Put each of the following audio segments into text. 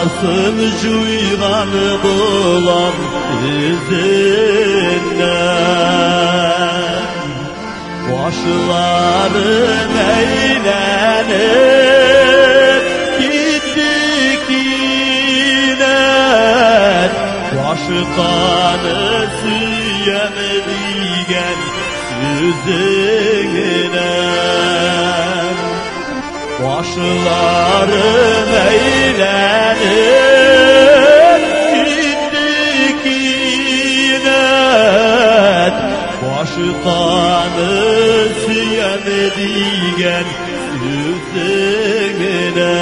Nasıl cuygan bulan izinden Başların eğlenip gittik yine Başkanı süyemedigen süzüne Başların eğlenip gittik yine Başkanı süyemedigen süzüne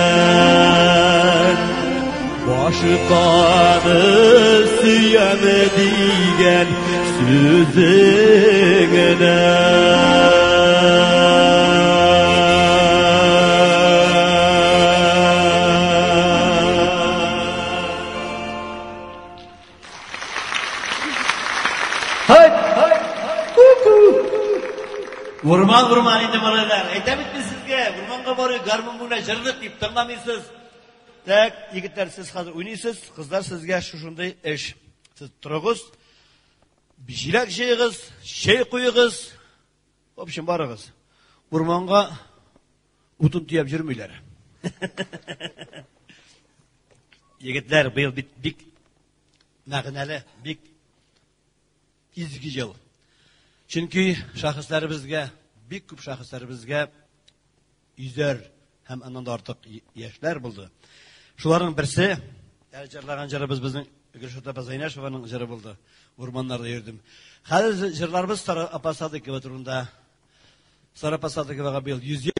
Başkanı süyemedigen süzüne Vurman indi balalar. Aytamit mi sizge? Vurmanға barıyor, garmon buna jırlık deyip tınlamıysiz. Tek yigitler siz hazır oynaysiz, kızlar sizge şuşunday iş. Siz turağız, bir jilak jeyğiz, şey koyğiz. В общем, barığız. Vurmanға utun tüyep jürmüyler. Yigitler bu yıl bik mağnali, bik izgi yıl. Çünkü şahıslarımızga, bik köp şahıslarımızga yüzer hem ondan da artık yaşlar buldu. Şuların birisi, jarlagan jarabız bizning Gürşota Bazaynaşovanың jары buldu. Ormanlarda yürüdüm. Hali jarlarımız Sara Apasadıkova turunda. Sara Apasadıkovaga bu yıl 100